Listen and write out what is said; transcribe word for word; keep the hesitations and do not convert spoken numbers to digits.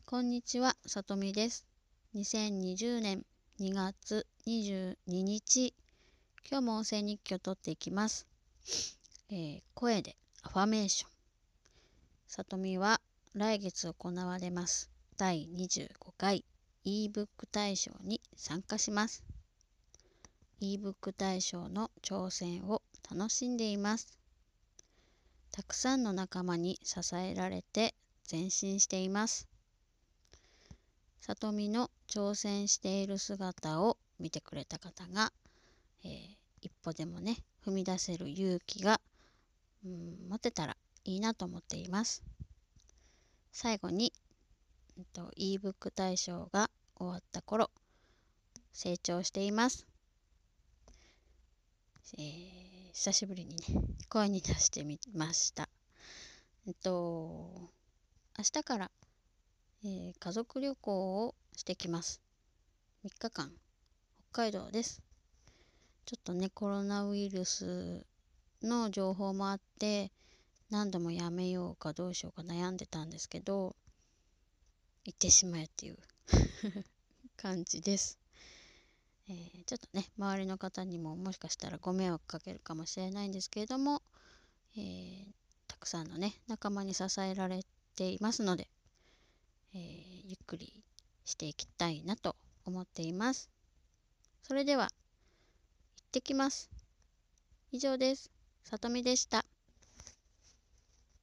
こんにちは、さとみです。にせんにじゅうねんにがつにじゅうににち、今日も音声日記を取っていきます。えー、声でアファメーション。さとみは来月行われますだいにじゅうごかい ebook 大賞に参加します。ebook 大賞の挑戦を楽しんでいます。たくさんの仲間に支えられて前進しています。さとみの挑戦している姿を見てくれた方が、えー、一歩でもね踏み出せる勇気が、うん、持てたらいいなと思っています。最後に、えっと、ebook 大賞が終わった頃成長しています。えー、久しぶりにね声に出してみました。えっと明日から、えー、家族旅行をしてきます。みっかかん北海道です。ちょっとねコロナウイルスの情報もあって何度もやめようかどうしようか悩んでたんですけど、行ってしまえっていう感じです。えー、ちょっとね周りの方にももしかしたらご迷惑かけるかもしれないんですけれども、えー、たくさんのね仲間に支えられていますので、えー、ゆっくりしていきたいなと思っています。それでは行ってきます。以上です。さとみでした。